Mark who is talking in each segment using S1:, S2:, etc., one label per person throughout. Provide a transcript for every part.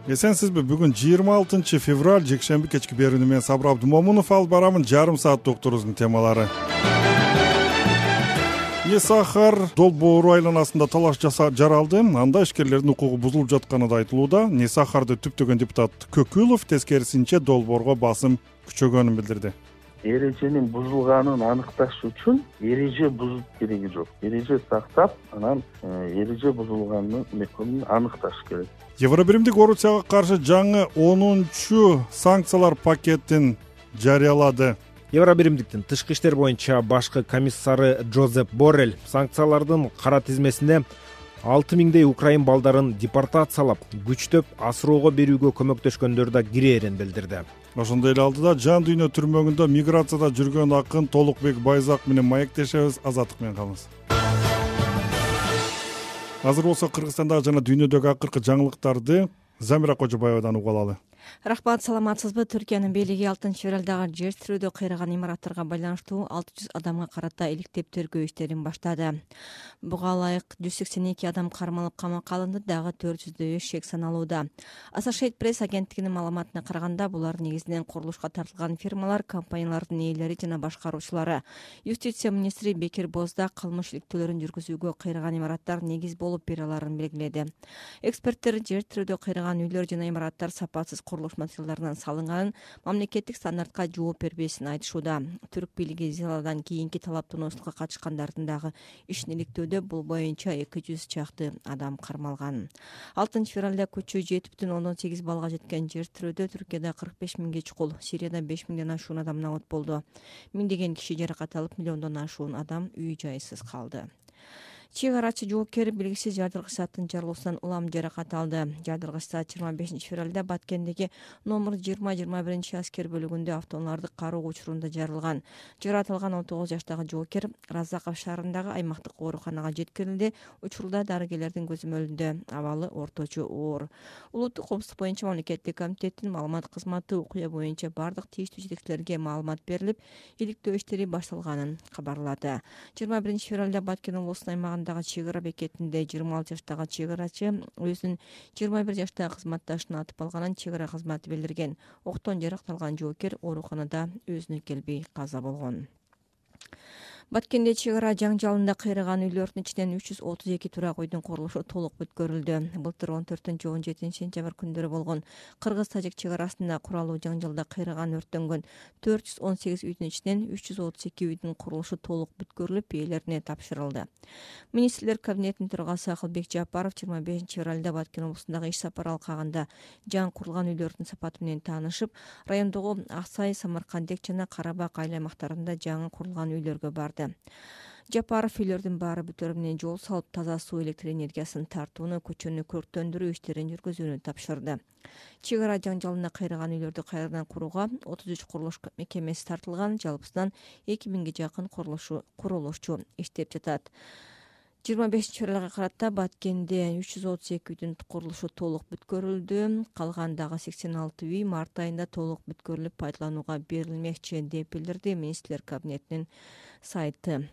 S1: Эсенсизби, бүгүн 26 февраль жекшемби кечки берүүнү мен Сабыр Абдумомунов алып барамын. Жарым саат докторубуздун темалары. Несахар долбоору айланасында талаш жаралды. Анда ишкерлердин укугу бузулуп жатканы да айтылууда. Несахарды түптөгөн депутат Көкүлов тескерисинче долбоорго басым күчөгөнүн билдирди.
S2: Эреженин бузулганын аныкташ үчүн эреже бузуп кереги жок. Эреже сактап, анан эреже бузулганын мекенин аныкташ керек.
S1: Евробиримдик Орусияга каршы жаңы 10-чу санкциялар пакетин жарыялады.
S3: Евробиримдиктин тышкы иштер боюнча башкы комиссары Джозеп Боррелл санкциялардын кара тизмесине 6000дей украин балдарын депортациялап, күчтөп асыроого берүүгө көмөктөшкөндөр да кирээрин билдирди.
S1: Ошондой эле алдыда Жан дүйнө түрмөгүндө миграцияда жүргөн акын Толукбек Байзак менен маектешебиз. Азаттык менен калыңыз. Азыр болсо Кыргызстандагы жана дүйнөдөгү акыркы жаңылыктарды Замира Кожобаевадан угуп алалы.
S4: Рахмат, саламатсызбы? Түркиянын бийлиги 6 февралдагы жер тирөөдө кыйраган имараттарга байланыштуу 600 адамга карата иликтеп тергөө иштерин баштады. Буга ылайык 182 адам кармалып камакка алынды, дагы 400дөй шек саналууда. Associated Press агенттигинин маалыматына караганда, булар негизинен курулушка тартылган фирмалар, компаниялардын ээлери жана башкаруучулары. Юстиция министри Бекир Бозда кылмыш иликтөөлөрүн жүргүзүүгө кыйраган имараттар негиз болуп бере аларын белгиледи. Эксперттер жер тирөөдө кыйраган үйлөр жана имараттар сапатсыз курулуш материалдарынан салынганын, мамлекеттик стандартка жооп бербесин айтышууда. Түрк бийлиги зыяладан кийинки талаптоонуусунга катышкандардын дагы ишин иликтөөдө бул боюнча 200 чакты адам кармалган. 6 февралда көчө 7,8 балга жеткен жер тирөөдө Түркияда 45 миңге чукул, Сирияда 5 миңден ашуун адам набат болду. Миңдеген киши жаракат алып, миллиондон ашуун адам үй жайсыз калды. Чек арачы жоокер белгисиз жардыргыч сааттын жарылуусунан улам жаракат алды. Жардыргыч саат 25 февралда Баткендеги номер 20-21 аскер бөлүгүндө автоунааларды кароо учурунда жарылган. Жаратылган 19 жаштагы жоокер Разаков шаарындагы аймактык ооруканага жеткирилди. Учурда дарыгерлердин көзөмөлүндө, абалы орточо оор. Улуттук коопсуздук боюнча мамлекеттик комитеттин маалымат кызматы окуя боюнча бардык тийиштүү жетекчилерге маалымат берилип, иликтөө иштери башталганын кабарлады. 21 февралда Баткен облусунун аймагындагы чек ара бекетинде 26 жаштагы чек арачы өзүнүн 21 жаштагы кызматташын атып алганын чек ара кызматы билдирген. Октон жаракталган жоокер ооруканада өзүнө келбей каза болгон. Баткенде чек ара жаңжалында кыйраган үйлөрдүн ичинен 332 турак үйдүн курулушу толук бүткөрүлдү. Былтыр 14-17 сентябрь күндөрү болгон Кыргыз-Тажик чек арасында куралуу жаңжалда кыйраган өрттөнгөн 418 үйдүн ичинен 332 үйдүн курулушу толук бүткөрүлүп, ээлерине тапшырылды. Министрлер кабинетинин төрагасы Акылбек Жапаров 25 февралда Баткен облусундагы иш сапар алкагында жаңы курулган үйлөрдүн сапаты менен таанышып, райондогу Аксай, Самаркандек жана Карабак айыл аймактарында жаңы курулган үйлөргө барды. Жапаров үйлөрдүн баары бүтөрү менен жол салып, таза суу, электр энергиясын тартууну, көчөнү көрктөндүрүү иштерин жүргүзүүнү тапшырды. Чек ара жаңжалында кыйраган үйлөрдү кайрадан курууга 33 курулуш мекемеси тартылган, жалпысынан 2000ге жакын курулушчу иштеп жатат. 25 февралга карата Баткенде 332 үйдүн курулушу толук бүткөрүлдү. Калгандагы 86 үй март айында толук бүткөрүлүп пайдаланууга берилмекчи деп билдирди министрлер кабинетинин сайты.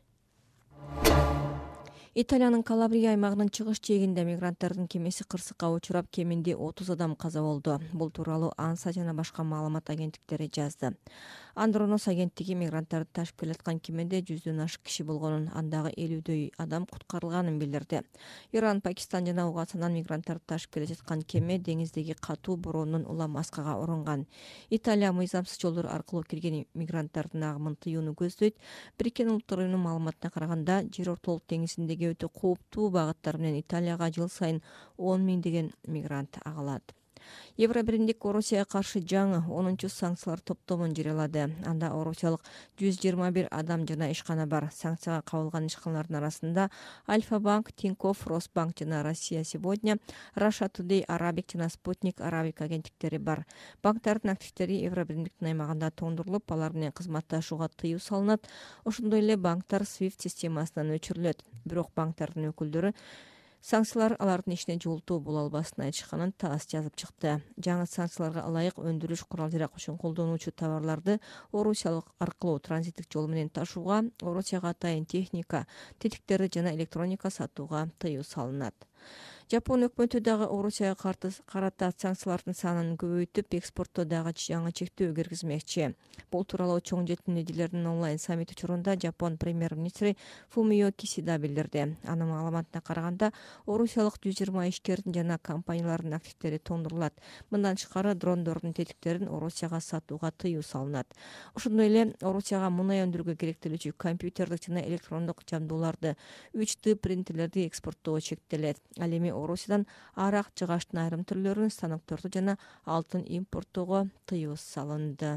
S4: Италиянын Калабрия аймагынын чыгыш жээгинде мигранттардын кемеси кырсыкка учурап, кеминде 30 адам каза болду. Бул тууралуу Анса жана башка маалымат агенттиктери жазды. Андронос агенттиги мигранттарды ташып келаткан кемеде 100дөн ашык киши болгонун, андагы 50дөй адам куткарылганын билдирди. Иран, Пакистан жана Уганстандан мигранттарды ташып келе жаткан кеме деңиздеги катуу бороондун улам аскага оронган. Италия мыйзамсыз жолдор аркылуу кирген мигранттардын агымын тыюуну көздөйт. Бириккен Улуттар уюмунун маалыматына караганда, жер ортолук деңизиндеги өтө кооптуу багыттар менен Италияга жыл сайын 10 миңдеген мигрант агылат. Евробиримдик Орусияга каршы жаңы 10-чу санкциялар топтомун жарыялады. Анда орусиялык 121 адам жана ишкана бар. Санкцияга кабылган ишканалардын арасында Альфа-банк, Тинькофф, Росбанк жана Россия сегодня, Russia Today, Арабик жана Спутник Арабик агенттиктери бар. Банктардын активдери Евробиримдиктин аймагында тоңдурулуп, алар менен кызматташууга тыюу салынат. Ошондой эле банктар SWIFT системасынан өчүрүлөт. Бирок банктардын өкүлдөрү санкциялар алардын ишине жолтоо боло албасын айтышканын ТАСС жазып чыкты. Жаңы санкцияларга ылайык өндүрүш, курал-жарак үчүн колдонуучу товарларды Орусиялык аркылуу транзиттик жол менен ташууга, Орусияга атайын техника, тетиктерди жана электроника сатууга тыюу салынат. Жапон өкмөтү дагы Орусияга карата санкциялардын санын көбөйтүп, экспортто дагы жаңы чектөө киргизмекчи. Бул тууралуу чоң жетим элдилердин онлайн саммити учурунда Жапон премьер-министри Фумио Кисида билдирди. Анын маалыматына караганда, орусиялык 120 ишкердин жана компаниялардын активдери тондурулат. Мындан тышкары дрондордун тетиктерин Орусияга сатууга тыюу салынат. Ошондой эле Орусияга мунай өндүрүүгө керектелүүчү компьютерлик жана электрондук жабдууларды, 3D принтерлерди экспорттоо чектелет. Ал эми Орусиядан арак, жыгачтын айрым түрлөрүн, станокторду жана алтын импорттоого тыюу салынды.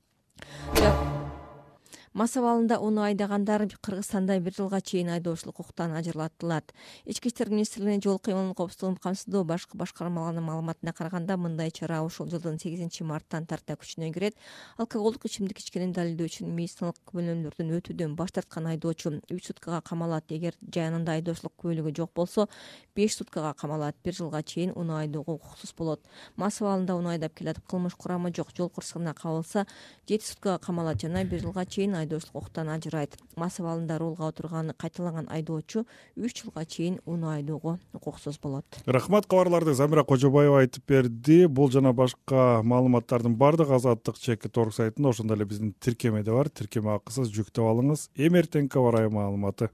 S4: Мас абалында уну айдагандар Кыргызстанда 1 жылга чейин айдоочулук укуктан ажыратылат. Ички иштер министрлигинин жол кыймылын коопсуздугун камсыздоо башкы башкармаларынын маалыматына караганда, мындай чара ушул жылдын 8-марттан тарта күчүнө кирет. Алкоголдук ичимдик ичкенин далилдөө үчүн медициналык бөлүмдөрдөн өтүүдөн баш тарткан айдоочу 3 суткага камалат. Эгер жанында айдоочулук куәлиги жок болсо, 5 суткага камалат. 1 жылга чейин уну айдоого укуксуз болот. Мас абалында уну айдап келатып кылмыш курамы жок, жол кырсыгына кабылса 7 суткага камалат жана 1 жылга чейин айдоочулук укуктан ажырайт. Мас абалында рулга отурганы кайталаган айдоочу 3 жылга чейин уну айдоого укуксуз болот.
S1: Рахмат, кабарларды Замира Кожобаева айтып берди. Бул жана башка маалыматтардын бардыгы Азаттык чекит орг сайтында, ошондой эле биздин тиркемеде бар. Тиркеме акысыз жүктөп алыңыз. Эми бара маалыматы.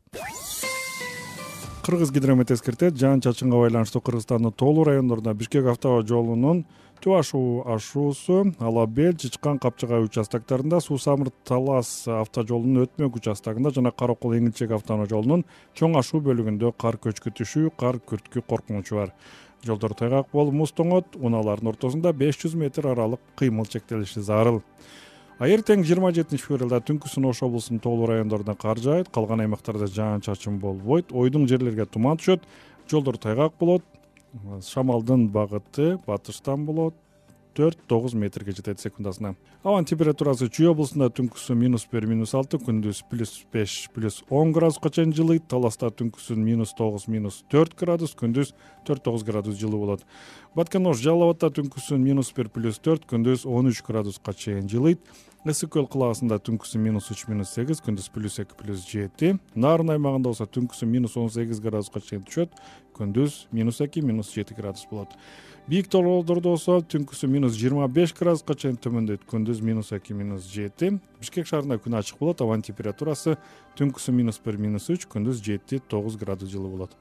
S1: Кыргыз гидромет эскертет, жаан-чачынга байланыштуу Кыргызстандын тоолуу райондорунда Бишкек автоо жолунун Түбашуу ашуусу, Алабел, Чычкан, Капчыгай участоктарында, Суу-Самыр Талас автожолунун өтмөк участогунда жана Каракол Эңилчек автожолунун чоң ашуу бөлүгүндө кар көчкү түшүү, кар күрткү коркунучу бар. Жолдор тайгак болуп муз тоңот, унаалардын ортосунда 500 метр аралык кыймыл чектелиши зарыл. Эртең 27-февралда түнкүсүн Ош облусунун тоолуу райондорунда кар жаайт, калган аймактарда жаан-чачын болбойт, ойдуң жерлерге туман түшөт, жолдор тайгак болот. Шамалдын багыты батыштан болот, 4-9 метрге жетет секундасына. Абанын температурасы Чүй облусунда түнкүсүн -1, -6, күндүз +5, +10 градуска чейин жылыйт. Таласта түнкүсүн -9, -4 градус, күндүз 4-9 градус жылуу болот. Баткен-Ош Жалал Абадта түнкүсүн -1, +4, күндүз 13 градуска чейин жылыйт. Ысык көл кылаасында түнкүсүн -3, -8, күндүз +2, +7. Нарын аймагында болсо түнкүсүн -18 градуска чейин түшөт, күндүз -2, -7 градус болот. Бийик тоолордо болсо түнкүсүн -25 градуска чейин төмөндөйт, күндүз -2, -7. Бишкек шаарында күн ачык болот, абанын температурасы түнкүсүн -1, -3, күндүз 7-9 градус жылуу болот.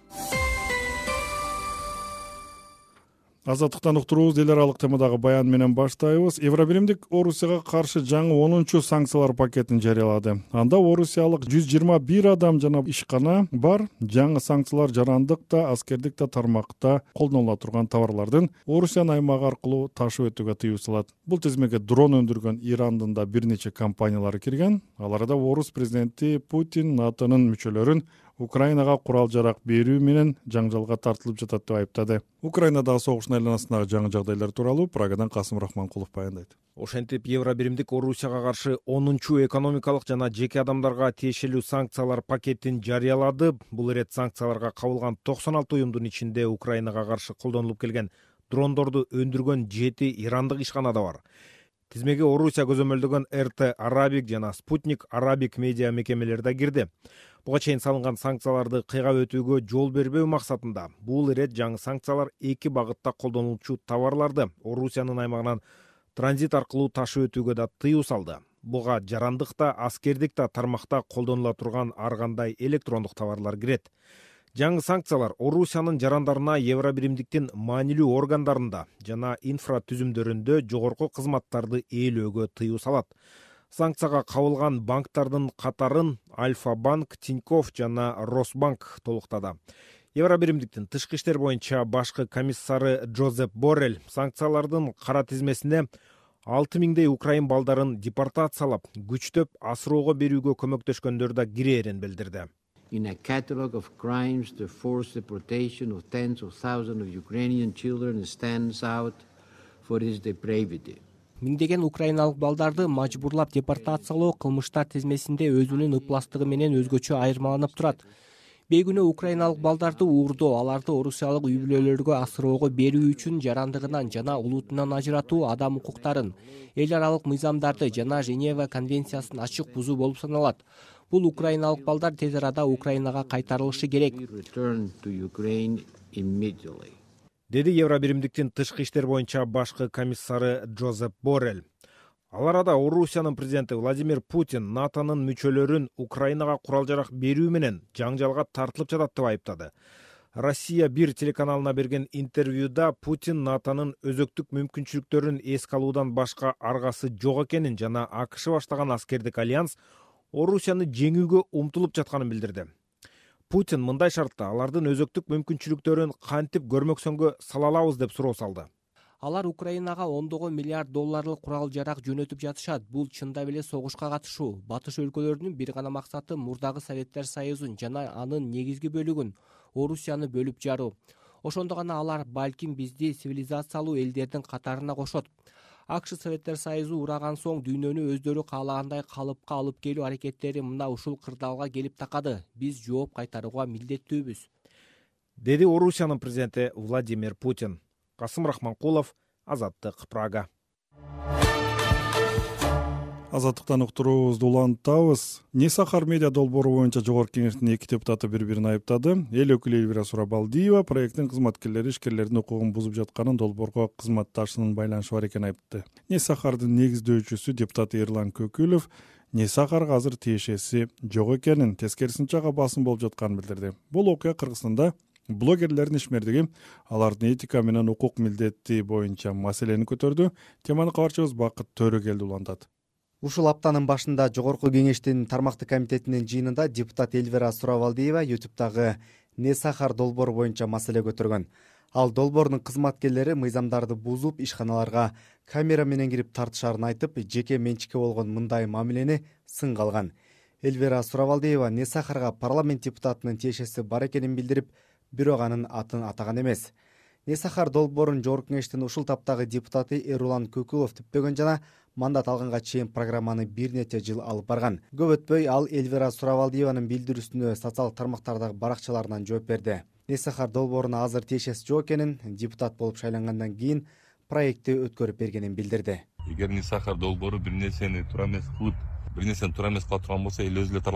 S1: Азаттыктан уктуруубуз эл аралык темадагы баян менен баштайбыз. Евробиримдик Орусияга каршы жаңы 10-чу санкциялар пакетин жарыялады. Анда орусиялык 121 адам жана ишкана бар. Жаңы санкциялар жарандыкта, аскердикте тармакта колдонула турган товарлардын Орусиянын аймагы аркылуу ташып өтүүгө тыюу салат. Бул тизмеге дрон өндүргөн Ирандын да бир нече компаниялары кирген. Аларда орус президенти Путин НАТОнун мүчөлөрүн Украинага курал-жарак берүү менен жаңжалга тартылып жатат деп айыптады. Украинадагы согуштун айланасындагы жаңы жагдайлар тууралуу Прагадан Касым Рахманкулов баяндайт.
S3: Ошентип Евробиримдик Орусияга каршы 10-чу экономикалык жана жеке адамдарга тиешелүү санкциялар пакетин жарыялады. Бул ирет санкцияларга кабылган 96 уюмдун ичинде Украинага каршы колдонулуп келген дрондорду өндүргөн 7 ирандык ишкана да бар. Тизмеге Орусия көзөмөлдөгөн РТ Арабик жана Спутник Арабик медиа мекемелери да кирди. Буга чейин салынган санкцияларды кыйгап өтүүгө жол бербөө максатында бул ирет жаңы санкциялар 2 багытта колдонулчу товарларды Орусиянын аймагынан транзит аркылуу ташып өтүүгө да тыюу салды. Буга жарандыкта, аскердикте тармакта колдонула турган ар кандай электрондук товарлар кирет. Жаңы санкциялар Орусиянын жарандарына Евробиримдиктин маанилүү органдарында жана инфратүзүмдөрүндө жогорку кызматтарды ээлөөгө тыюу салат. Санкцияга кабылган банктардын катарын Альфа-банк, Тинькофф жана Росбанк толуктады. Евробиримдиктин тышкы иштер боюнча башкы комиссары Джозеп Боррель санкциялардын кара тизмесине 6000дей украин балдарын депортациялап, күчтөп асыроого берүүгө көмөктөшкөндөр да кирээрин билдирди.
S5: In a catalog of crimes, the forced deportation of tens of thousands of Ukrainian children stands out for its depravity.
S6: Миңдеген украиналык балдарды мажбурлап депортациялоо кылмыштар тизмесинде өзүнүн ыпластыгы менен өзгөчө айырмаланып турат. бейгүнөө украиналык балдарды уурдоо, аларды орусиялык үй бүлөлөргө асыроого берүү үчүн жарандыгынан жана улутунан ажыратуу адам укуктарын, эл аралык мыйзамдарды жана Женева конвенциясын ачык бузуу болуп саналат. Бул украиналык балдар тез арада Украинага кайтарылышы керек,
S3: деди Евробиримдиктин тышкы иштер боюнча башкы комиссары Джозеп Боррелл. Ал арада Орусиянын президенти Владимир Путин НАТОнун мүчөлөрүн Украинага курал-жарак берүү менен жаңжалга тартылып жатат деп айыптады. Россия 1 телеканалына берген интервьюда Путин НАТОнун өзөктүк мүмкүнчүлүктөрүн эске алуудан башка аргасы жок экенин жана АКШ баштаган аскердик альянс Орусияны жеңүүгө умтулуп жатканын билдирди. Путин мындай шартта алардын өзөктүк мүмкүнчүлүктөрүн кантип көрмөксөнгө сала алабыз деп суроо салды.
S6: Алар Украинага $10 миллиард курал-жарак жөнөтүп жатышат. Бул чындап эле согушка катышуу. Батыш өлкөлөрүнүн бир гана максаты мурдагы Советтер Союзун жана анын негизги бөлүгүн Орусияны бөлүп жаруу. Ошондо гана алар балким бизди цивилизациялуу элдердин катарына кошот. АКШ Советтер Союзу ураган соң дүйнөнү өздөрү каалагандай калыпка алып келүү аракеттери мына ушул кырдаалга келип такады. Биз жооп кайтарууга милдеттүүбүз,
S3: деди Орусиянын президенти Владимир Путин. Касым Рахманкулов, Азаттык, Прага.
S1: Азаттыктан уктуруубузду улантабыз. Несахар медиа долбоору боюнча жогорку кеңештин 2 депутаты бири-бирин айыптады. Эл өкүлү Элвира Сурабалдиева проекттин кызматкерлери ишкерлердин укугун бузуп жатканын, долбоорго кызматташынын байланышы бар экенин айтты. Несахардын негиздөөчүсү депутат Эрлан Көкүлов Несахарга азыр тиешеси жок экенин, тескерисинче ага басым болуп жатканын билдирди. Бул окуя Кыргызстанда блогерлердин ишмердиги, алардын этика менен укук милдети боюнча маселени көтөрдү. Теманы кабарчыбыз Бакыт Төрөгелди улантат.
S7: Ушул аптанын башында жогорку кеңештин тармактык комитетинин жыйынында депутат Элвира Сурабалдиева YouTube'дагы Несахар долбоору боюнча маселе көтөргөн. Ал долбоордун кызматкерлери мыйзамдарды бузуп, ишканаларга камера менен кирип тартышарын айтып, жеке менчикке болгон мындай мамилени сынга алган. Элвира Сурабалдиева Несахарга парламент депутатынын тиешеси бар экенин билдирип, бирок анын атын атаган эмес. Несахар долбоорун жогорку кеңештин ушул таптагы депутаты Эрлан Көкүлов түптөгөн жана мандат алганга чейин программаны бир нече жыл алып барган. Көп өтпөй ал Элвира Сурабалдиеванын билдирүүсүнө социалдык тармактардагы баракчаларынан жооп берди. Несахар долбооруна азыр тиешеси жок экенин, депутат болуп шайлангандан кийин проектти өткөрүп бергенин билдирди.
S8: Эгер Несахар долбоору бир нерсени туура эмес кылып, бир нерсени туура эмес кыла турган болсо, эл өзү эле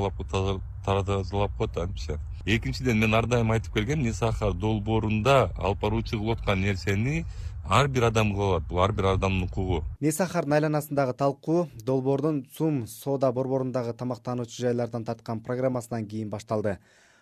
S8: таразалап коет антип. Экинчиден, мен ар дайым айтып келгем, Несахар долбоорунда алып баруучу кылып аткан нерсени ар бир адам кыла алат. Бул ар бир адамдын укугу.
S7: Несахардын айланасындагы талкуу долбоордун СУМ соода борборундагы тамактануучу жайлардан тарткан программасынан кийин башталды.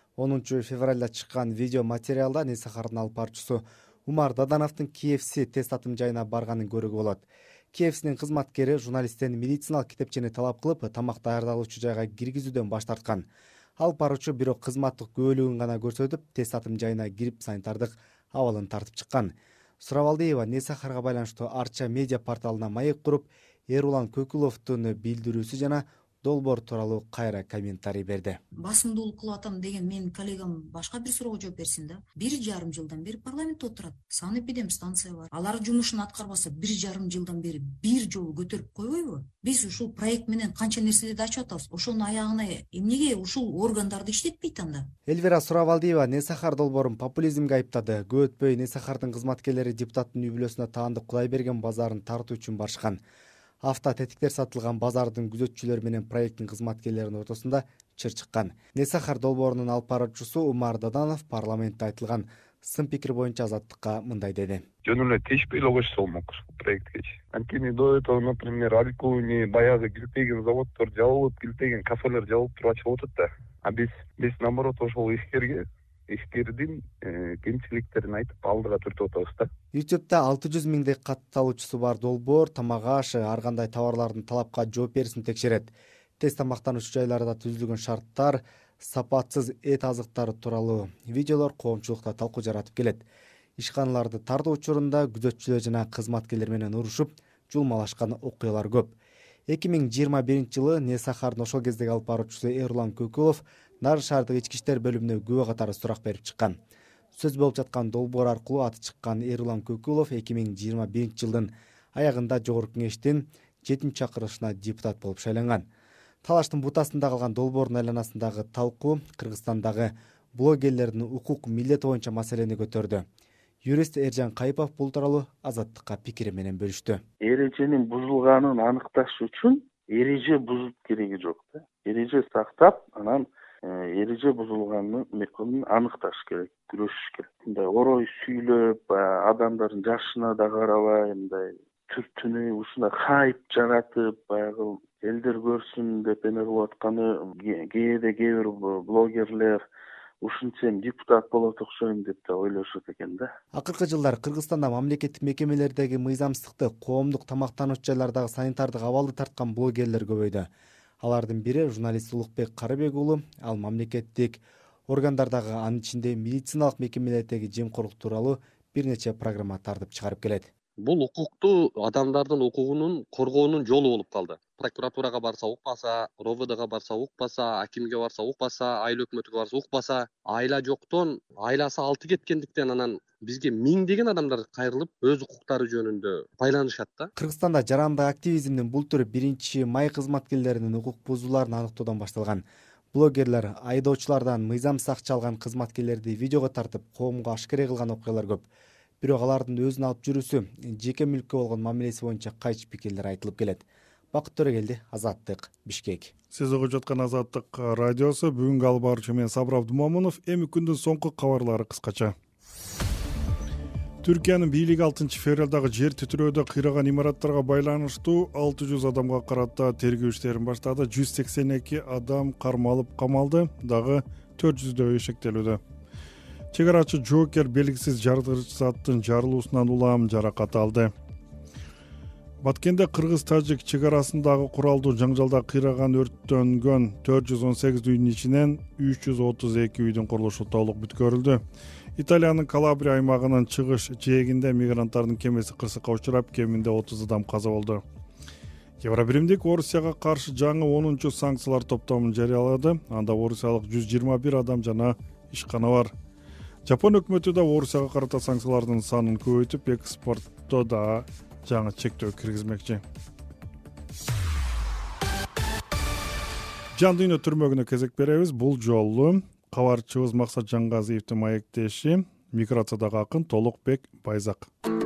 S7: 10 февралда чыккан видео материалда Несахардын алып баруучусу Умар Дадановдун KFC тест атым жайына барганын көрүүгө болот. KFC'нин кызматкери журналисттен медициналык китепчени талап кылып, тамак даярдалуучу жайга киргизүүдөн баш тарткан. Алып баруучу бирок кызматтык күбөлүгүн гана көрсөтүп, тест атым жайына кирип санитардык абалын тартып чыккан. Сурабалдиева Несахарга байланыштуу Арча медиа порталына маек куруп, Эрлан Көкүловдун билдирүүсү жана долбоор тууралуу кайра комментарий берди.
S9: Басымдуулук кылып атам деген менин коллегам башка бир суроого жооп берсин да. 1,5 жылдан бери парламентте отурат. Санэпидемстанция бар. Алар жумушун аткарбаса 1,5 жылдан бери бир жолу көтөрүп койбойбу? Биз ушул проект менен канча нерселерди ачып атабыз. Ошонун аягына эмнеге ушул органдарды иштетпейт анда?
S7: Элвира Сурабалдиева Несахар долбоорун популизмге айыптады. Көп өтпөй Несахардын кызматкерлери депутаттын үй бүлөсүнө таандык Кудайберген базарын тартуу үчүн барышкан. Автотетиктер сатылган базардын күзөтчүлөрү менен проекттин кызматкерлеринин ортосунда чыр чыккан. Несахар долбоорунун алып баруучусу Умар Даданов парламентте айтылган сын пикир боюнча Азаттыкка мындай деди.
S10: Жөн эле тийишпей эле койсо болмок проектке. Анткени до этого, например, Алькуни баягы килтеген заводдор жабылып, килтеген кафелер жабылып туруп ачылып атат да. А биз наоборот ошол ишкердин кемчиликтерин айтып алдыга түртүп атабыз да.
S7: YouTube'да 600 миңдей катталуучусу бар долбоор тамак ашы, ар кандай товарлардын талапка жооп берүүсүн текшерет. Тез тамактануучу жайларда түзүлгөн шарттар, сапатсыз эт азыктары тууралуу видеолор коомчулукта талкуу жаратып келет. Ишканаларды тартуу учурунда күзөтчүлөр жана кызматкерлер менен урушуп, жулмалашкан окуялар көп. 2021 жылы Несахардын ошол кездеги алып баруучусу Эрлан Көкүлов Нарын шаардык ички иштер бөлүмүнө күбө катары сурак берип чыккан. Сөз болуп жаткан долбоор аркылуу аты чыккан Эрлан Көкүлов 2021 жылдын аягында жогорку кеңештин 7-чакырылышына депутат болуп шайланган. Талаштын бутасында калган долбоордун айланасындагы талкуу Кыргызстандагы блогерлердин укук милдети боюнча маселени көтөрдү. Юрист Эржан Кайыпов бул тууралуу Азаттыкка пикири менен бөлүштү.
S2: Эреженин бузулганын аныкташ үчүн эреже бузуп кереги жок да. Эреже сактап, анан эреже бузулганын мекенин аныкташ керек, күрөшүш керек. Мындай орой сүйлөп, адамдардын жашына да карабай, мындай түртүнү ушундай хайп жаратып, баягы элдер көрсүн деп эме кылып атканы кээде кээ бир блогерлер ушунча эми депутат болот окшойм деп да ойлошот экен да.
S7: Акыркы жылдары Кыргызстанда мамлекеттик мекемелердеги мыйзамсыздыкты, коомдук тамактануучу жайлардагы санитардык абалды тарткан блогерлер көбөйдү. Алардын бири журналист Улукбек Карыбек уулу. Ал мамлекеттик органдардагы, анын ичинде медициналык мекемелердеги жемкорлук тууралуу бир нече программа тартып чыгарып келет.
S11: Бул укукту адамдардын укугунун коргоонун жолу болуп калды. Прокуратурага барса укпаса, РОВДга барса укпаса, акимге барса укпаса, айыл өкмөтүгө барса укпаса, айла жоктон айласы 6 кеткендиктен анан бизге миңдеген адамдар кайрылып, өз укуктары жөнүндө байланышат да.
S7: Кыргызстанда жарандык активизмдин бул түрү 1-май кызматкерлеринин укук бузууларын аныктоодон башталган. Блогерлер айдоочулардан мыйзамсыз акча алган кызматкерлерди видеого тартып, коомго ашкере кылган окуялар көп. Бирок алардын өзүн алып жүрүүсү, жеке мүлккө болгон мамилеси боюнча кайчы пикирлер айтылып келет. Бакыт Төрөгелди, Азаттык, Бишкек.
S1: Сиз угуп жаткан Азаттык радиосу. Бүгүнкү алып баруучу мен Сабыр Абдумомунов. Эми күндүн соңку кабарлары кыскача. Түркиянын бийлиги 6-февралдагы жер титирөөдө кыйраган имараттарга байланыштуу 600 адамга карата тергөө иштерин баштады. 182 адам кармалып камалды, дагы 400дөй эшектелүүдө. Чегарачы жоокер белгисиз жаргыч заттын жарылуусунан улам жаракат алды. Баткенде кыргыз-тажик чегарасындагы куралдуу жаңжалда кыйраган өрттөнгөн 418 үйдүн ичинен 332 үйдүн курулушу толук бүткөрүлдү. Италиянын Калабрия аймагынын чыгыш жээгинде мигранттардын кемеси кырсыкка учурап, кеминде 30 адам каза болду. Евробиримдик Орусияга каршы жаңы 10-чу санкциялар топтомун жарыялады. Анда орусиялык 121 адам жана ишкана бар. Жапон өкмөтү да Орусияга карата санкциялардын санын көбөйтүп, экспортто да жаңы чектөө киргизмекчи. Жан дүйнө түрмөгүнө кезек беребиз. Бул жолу кабарчыбыз Максат Жаңгазиевдин маектеши, миграциядагы акын Толукбек Байзак.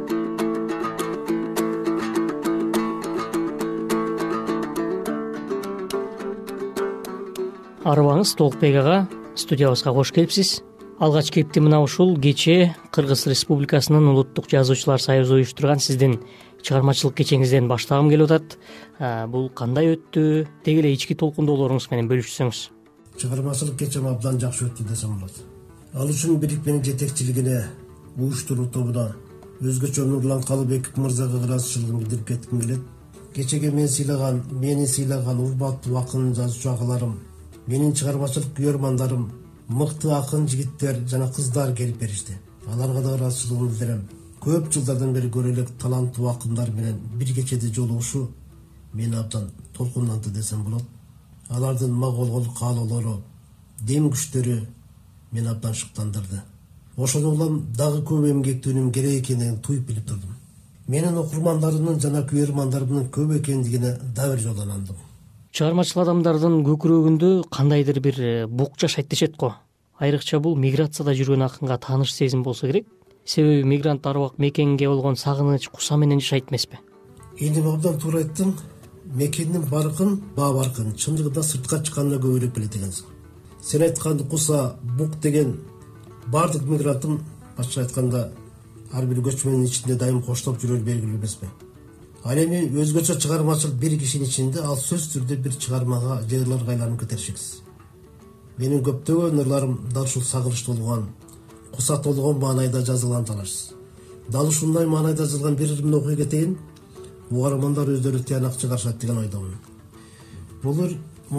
S12: Арыбаңыз Толукбек ага, студиябызга кош келипсиз. Алгач кепти мына ушул кече Кыргыз Республикасынын Улуттук жазуучулар союзу уюштурган сиздин чыгармачылык кечеңизден баштагым келип атат. Бул кандай өттү? Деги эле ички толкундоолоруңуз менен бөлүшсөңүз.
S13: Чыгармачылык кечем абдан жакшы өттү десем болот. Ал үчүн бирикменин жетекчилигине, уюштуруу тобуна, өзгөчө Нурлан Калыбеков мырзага ыраазычылыгымды билдирип кетким келет. Кечеге мени сыйлаган урматтуу акын жазуучу агаларым, менин чыгармачылык күйөрмандарым, мыкты акын жигиттер жана кыздар келип беришти. Аларга да ыраазычылыгымды билдирем. Көп жылдардан бери көрө элек таланттуу акындар менен бир кечеде жолугушуу мени абдан толкундантты десем болот. Алардын мага каалоолору, дем күчтөрү мени абдан шыктандырды. Ошону улам дагы көп эмгектенүүм керек экенин туюп билип турдум. Менин окурмандарымдын жана күйөрмандарымдын көп экендигине дагы бир жолдон андым.
S12: Чыгармачыл адамдардын көкүрөгүндө кандайдыр бир бук жашайт дешет го. Айрыкча бул миграцияда жүргөн акынга тааныш сезим болсо керек. Себеби мигрант арбак мекенге болгон сагыныч куса менен жашайт эмеспи?
S13: Эми абдан туура айттың. Мекендин баркын, баа баркын чындыгында сыртка чыкканда көбүрөөк билет экенсиң. Сен айтканды куса, бук деген бардык мигранттын башкача айтканда ар бир көчмөнүн ичинде дайым коштоп жүрөрү белгилүү эмеспи? Ал эми өзгөчө чыгармачыл бир кишинин ичинде ал сөз түрдө бир чыгармага жырларга айланып кетерсиз. Менин көптөгөн ырларым дал ушул сагыныч толгон, куса толгон маанайда жазылган талашсыз. Дал ушундай маанайда жазылган бир ырымды окуй кетейин, угармандар өздөрү тыянак чыгарышат деген ойдомун. Бул ыр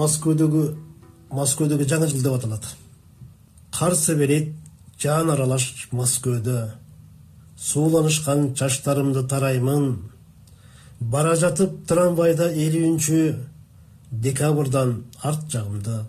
S13: Москвадагы жаңы жыл деп аталат. Карсы берет жан аралаш Москвада, сууланышкан чачтарымды тараймын. Бара жатып трамвайда 50 декабрдан арт жагымда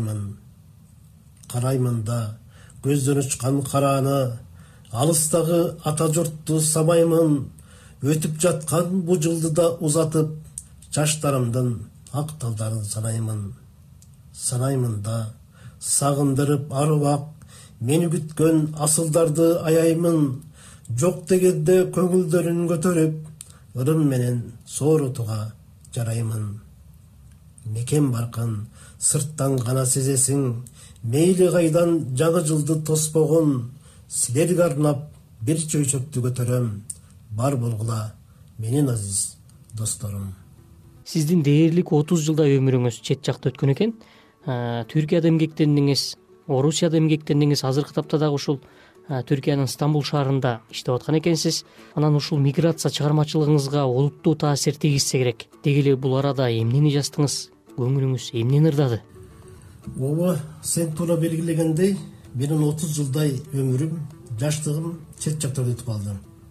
S13: караймын да көздөн учкан карааны, алыстагы ата журтту самаймын. Өтүп жаткан бу жылды да узатып, чачтарымдын ак талдарын санаймын да сагындырып ар убак Мени күткөн асылдарды аяймын, жок дегенде көңүлдөрүн көтөрүп, ырым менен соорутуга жараймын. Мекен баркан сырттан гана сезесиң, мейли кайдан жаңы жылды тоспогон, силерге арнап бир чөйчөктү көтөрөм, бар болгула менин азиз досторум.
S12: Сиздин дээрлик 30 жылдай өмүрүңүз чет жакта өткөн экен. Түркияда эмгектендиңиз, Орусияда эмгектендиңиз, азыркы тапта дагы ушул Түркиянын Стамбул шаарында иштеп аткан экенсиз. Анан ушул миграция чыгармачылыгыңызга олуттуу таасир тийгизсе керек. Деги эле бул арада эмнени жаздыңыз? Көңүлүңүз эмнени ырдады?
S13: Ооба, сен туура белгилегендей, менин 30 жылдай өмүрүм, жаштыгым чет жакта өтүп калды.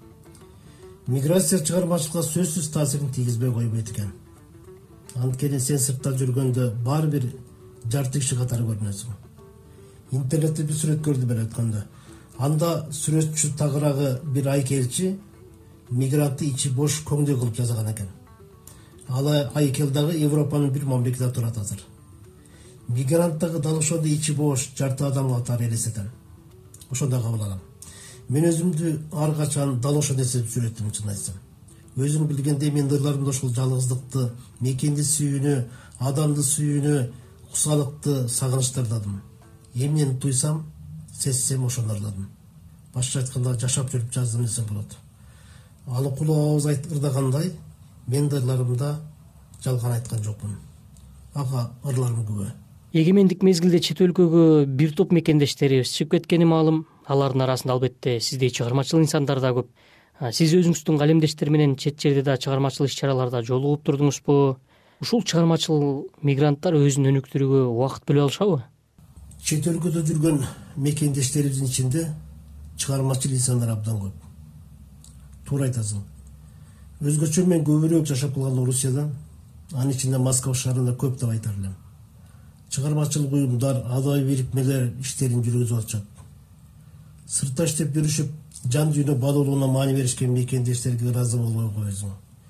S13: Миграция чыгармачылыкка сөзсүз таасирин тийгизбей койбойт экен. Анткени сен сыртта жүргөндө баары бир жарты киши катары көрүнөсүң. Интернетте бир сүрөт көрдүм мен өткөндө. Анда сүрөтчү тагыраагы бир айкелчи мигрантты ичи бош көңдөй кылып жасаган экен. Ал айкел дагы Европанын бир мамлекетинде турат азыр. Мигранттагы дал ошондой ичи бош жарты адам катары элестетем. Ошондой кабыл алам. Мен өзүмдү ар качан дал ошондой сезип жүрөтүм, чын айтсам. Өзүң билгендей, мен ырларымда ошол жалгыздыкты, мекенди сүйүүнү, адамды сүйүүнү, кусалыкты, сагынычты ырдадым. Эмнени туйсам, сезсем ошону ырдадым. Башкача айтканда, жашап жүрүп жаздым десем болот. Ал кулак абыз ырдагандай, мен да ырларымда жалган айткан жокмун. Ага ырларым күбө.
S12: Эгемендик мезгилде чет өлкөгө бир топ мекендештерибиз чыгып кеткени маалым. Алардын арасында албетте сиздей чыгармачыл инсандар да көп. Сиз өзүңүздүн калемдештер менен чет жерде да чыгармачыл иш-чараларда жолугуп турдуңузбу? Ушул чыгармачыл мигранттар өзүн өнүктүрүүгө убакыт бөлө алышабы?
S13: Чет өлкөдө жүргөн мекендештерибиздин ичинде чыгармачыл инсандар абдан көп. Туура айтасың. Өзгөчө мен көбүрөөк жашап калган Орусияда, анын ичинде Москва шаарында көп деп айтар элем. Чыгармачылык уюмдар, адабий бирикмелер иштерин жүргүзүп атышат. Сыртта иштеп жүрүшүп, жан дүйнө баалуулугуна маани беришкен мекендештерге ыраазы болбой коесуң.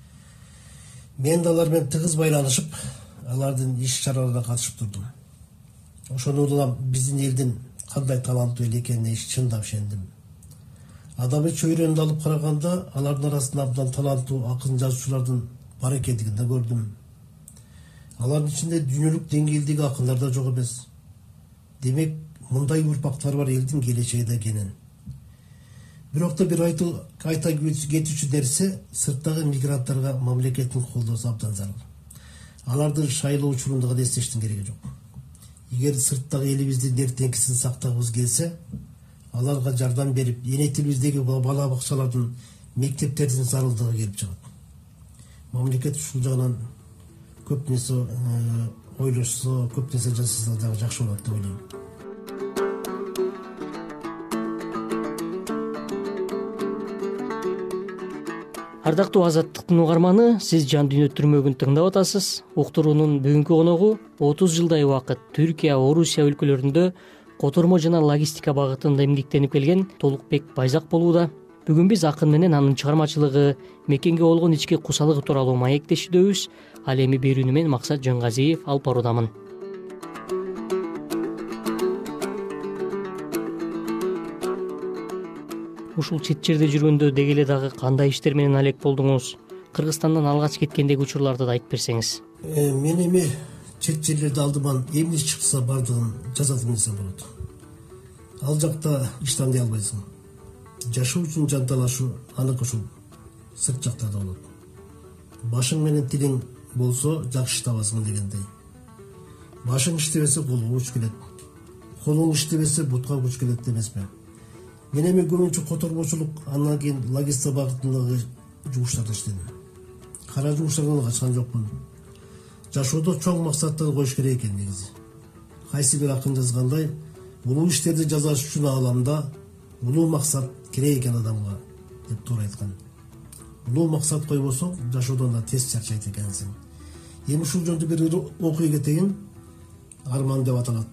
S13: Мен да алар менен тыгыз байланышып, алардын иш-чараларына катышып турдум. Ошону улам биздин элдин кандай таланттуу эл экенине чындап ишендим. Адабий чөйрөндү алып караганда, алардын арасында абдан таланттуу акын жазуучулардын бар экендигин да көрдүм. Алардын ичинде дүйнөлүк деңгээлдеги акындар да жок эмес. Демек, мындай урпактар бар элдин келечеги да экенин. Бирок да бир айта кетүүчү нерсе, сырттагы мигранттарга мамлекеттин колдоосу абдан зарыл. Аларды шайлоо учурунда гана эстештин кереги жок. Эгер сырттагы элибиздин эртеңкисин сактагыбыз келсе, аларга жардам берип, эне тилибиздеги бала бакчалардын, мектептердин зарылдыгы келип чыгат. Мамлекет ушул жагынан көп нерсе ойлошсо, көп нерсе жасаса дагы жакшы болот деп ойлойм.
S12: Ардактуу Азаттыктын угарманы, сиз Жан дүйнө түрмөгүн тыңдап атасыз. Уктуруунун бүгүнкү коногу 30 жылдай убакыт Түркия, Орусия өлкөлөрүндө котормо жана логистика багытында эмгектенип келген Толукбек Байзак болууда. Бүгүн биз акын менен анын чыгармачылыгы, мекенге болгон ички кусалыгы тууралуу маектешүүдөбүз. Ал эми берүүнү мен Максат Жангазиев алып баруудамын. Ушул чет жерде жүргөндө деги эле дагы кандай иштер менен алек болдуңуз? Кыргызстандан алгач кеткендеги учурларды да айтып берсеңиз.
S13: Мен эми чет жерлерде алдыман эмне чыкса бардыгын жазатым десем болот. Ал жакта иш тандый албайсың. Жашоо үчүн жанталашуу анык ушул сырт жакта да болот. Башың менен тилиң болсо жакшы табасың дегендей. Башың иштебесе колго күч келет. Колуң иштебесе бутка күч келет эмеспи? Мен эми көбүнчө котормочулук, андан кийин логистика багытындагы жумуштарда иштедим. Кара жумуштардан качкан жокмун. Жашоодо чоң максаттарды коюш керек экен негизи. Кайсы бир акын жазгандай, улуу иштерди жасаш үчүн ааламда улуу максат керек экен адамга деп туура айткан. Улуу максат койбосоң, жашоодон да тез чарчайт экенсиң. Эми ушул жөнүндө бир окуя кетейин. Арман деп аталат.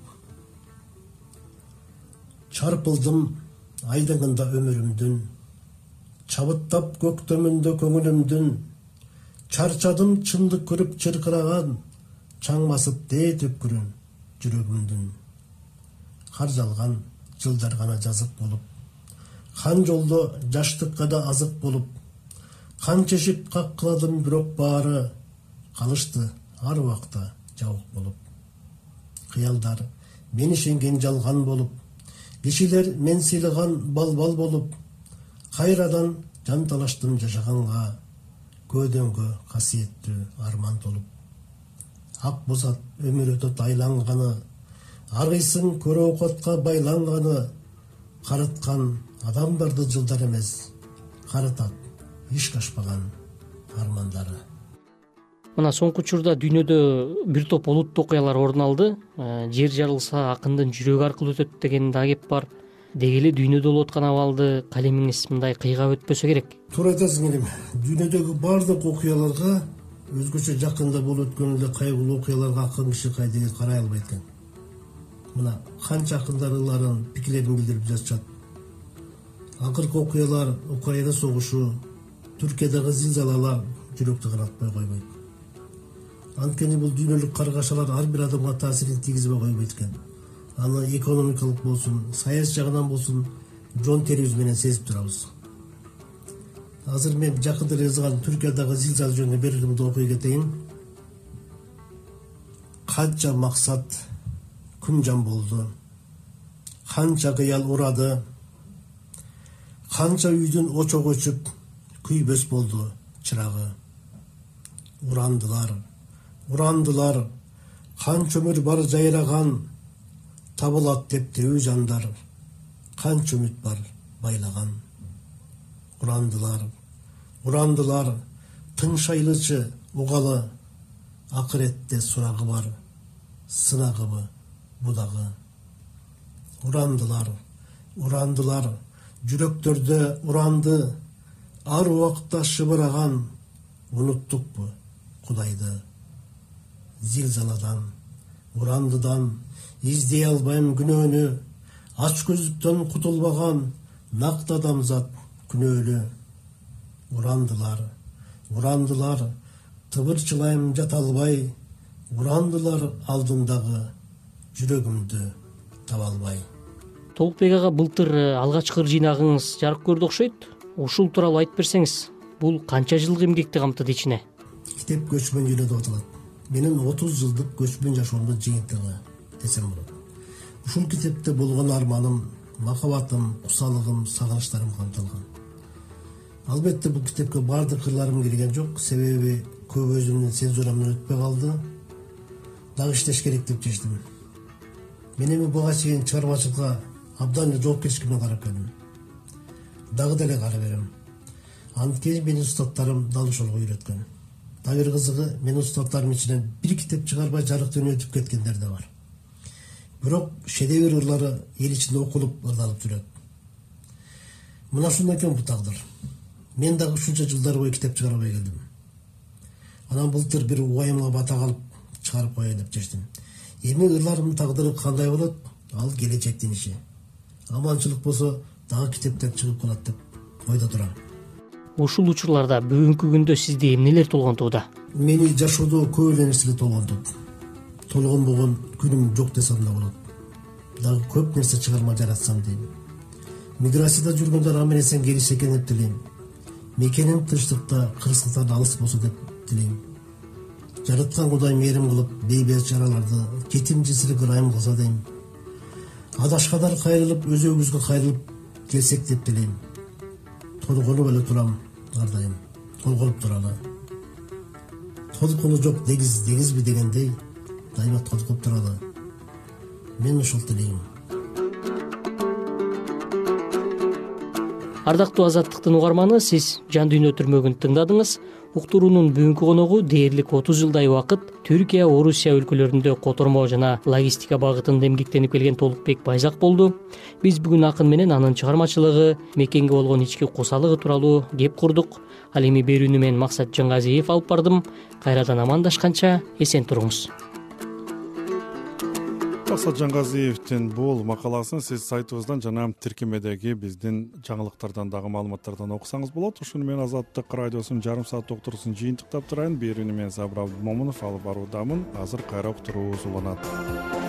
S13: Чарпылдым айдыңында өмүрүмдүн, чабыттап көктөмүндө көңүлүмдүн, чарчадым чындык көрүп чыркыраган, чаң басып дээд өпкүрүн жүрөгүмдүн. Кар жалган, жылдар гана жазык болуп, хан жолдо жаштыкка да азык болуп, канча эшик каккыладым, бирок баары калышты ар убакта жабык болуп. Кыялдар мен ишенген жалган болуп, кишилер мен сыйлаган балбал болуп, кайрадан жан талаштым жашаганга, көөдөнгө касиеттүү арман толуп. Ак бозат өмүр өтөт айланганы, аргыйсың көрө окотко байланганы, карыткан адамдарды жылдар эмес, карытат ишке ашпаган армандары.
S12: Мына соңку учурда дүйнөдө бир топ олуттуу окуялар орун алды. Жер жарылса акындын жүрөгү аркылуу өтөт деген да кеп бар. Деги эле дүйнөдө болуп аткан абалды калемиңиз мындай кыйгап өтпөсө керек.
S13: Туура айтасың элем. Дүйнөдөгү бардык окуяларга өзгөчө жакында болуп өткөн эле кайгылуу окуяларга акын киши кайдыгер карай албайт экен. Мына канча акындар ыларын пикирлерин билдирип жатышат. Акыркы окуялар, Украина согушу, Түркиядагы зилзалалар жүрөктү кыратпай койбойт. Анткени бул дүйнөлүк каргашалар ар бир адамга таасирин тийгизбей койбойт экен. Аны экономикалык болсун, саясий жагынан болсун, жон терибиз менен сезип турабыз. Азыр мен жакында жазган Түркиядагы зилзала жөнүндө берилимди окуй кетейин. Канча максат күнжан болду, канча кыял урады, канча үйдүн очогу өчүп, күйбөс болду чырагы. Урандылар, канча өмүр бар жайраган, табылат деп тирүү жандар, канча үмүт бар байлаган. Урандылар, тыңшайлычы угалы, акыретте сурагы бар, сынагыбы будагы. Урандылар, жүрөктөрдө уранды, ар убакта шыбыраган, унуттукпу Кудайды. Зилзаладан, урандыдан издей албайм күнөөнү, ач көздүктөн кутулбаган накты адамзат күнөөлүү. Урандылар, тыбырчылайм жата албай, урандылар алдындагы жүрөгүмдү таба албай.
S12: Толукбек ага, былтыр алгачкы жыйнагыңыз жарык көрдү окшойт. Ушул тууралуу айтып берсеңиз, бул канча жылдык эмгекти камтыды ичине?
S13: Китеп көчмөн жүйүнө деп аталат. Менин 30 жылдык көчмөн жашоомдун жыйынтыгы десем болот. Ушул китепте болгон арманым, махабатым, кусалыгым, сагынычтарым камтылган. Албетте бул китепке бардык кырларым кирген жок, себеби көп өзүмдүн цензурамдан өтпөй калды. Дагы иштеш керек деп чечтим. Мен эми буга чейин чыгармачылыкка абдан эле жоопкерчилик менен карап келдим. Дагы деле кара берем. Анткени менин устаттарым дал ошолго үйрөткөн. Дагы бир кызыгы, менин устаттарым ичинен бир китеп чыгарбай жарыктан өтүп кеткендер да бар. Бирок шедевр ырлары эл ичинде окулуп ырдалып жүрөт. Мына ушундан экен бул тагдыр. Мен дагы ушунча жылдар бою китеп чыгарбай келдим. Анан былтыр бир уайымга бата калып чыгарып коеюн деп чечтим. Эми ырларымдын тагдыры кандай болот? Ал келечектин иши. Аманчылык болсо дагы китептер чыгып калат деп ойдо турам.
S12: Ушул учурларда бүгүнкү күндө сизди эмнелер толгонтууда?
S13: Мени жашоодо көп эле нерселер толгонтот. Толгонбогон күнүм жок десем да болот. Дагы көп нерсе чыгарма жаратсам дейм. Миграцияда жүргөндө аман эсен келише экен деп тилейм. Мекеним тынчтыкта, кырсыктан алыс болсо деп тилейм. Жараткан Кудай мээрим кылып, бейбет жараларды, жетим жесирик ырайым кылса дейм. Адашкандар кайрылып, өзөгүбүзгө кайрылып келсек деп тилейм. Толгонуп эле турам ар дайым. Толгонуп туралы. Толкуну жок дегизби дегендей, дайыма толкуп туралы. Мен ушул тилейм.
S12: Ардактуу Азаттыктын угарманы, сиз Жан дүйнө түрмөгүн тыңдадыңыз. Уктуруунун бүгүнкү коногу дээрлик 30 жылдай убакыт Түркия, Орусия өлкөлөрүндө котормо жана логистика багытында эмгектенип келген Толукбек Байзак болду. Биз бүгүн акын менен анын чыгармачылыгы, мекенге болгон ички кусалыгы тууралуу кеп курдук. Ал эми берүүнү мен Максат Жангазиев алып бардым. Кайрадан амандашканча эсен туруңуз.
S1: Максат Жангазиевдин бул макаласын сиз сайтыбыздан жана тиркемедеги биздин жаңылыктардан дагы маалыматтардан окусаңыз болот. Ушуну мен Азаттык радиосунун жарым саат уктуруусун жыйынтыктап турайын. Берүүнү мен Сабыр Абдымомунов алып баруудамын. Азыр кайра уктуруубуз уланат.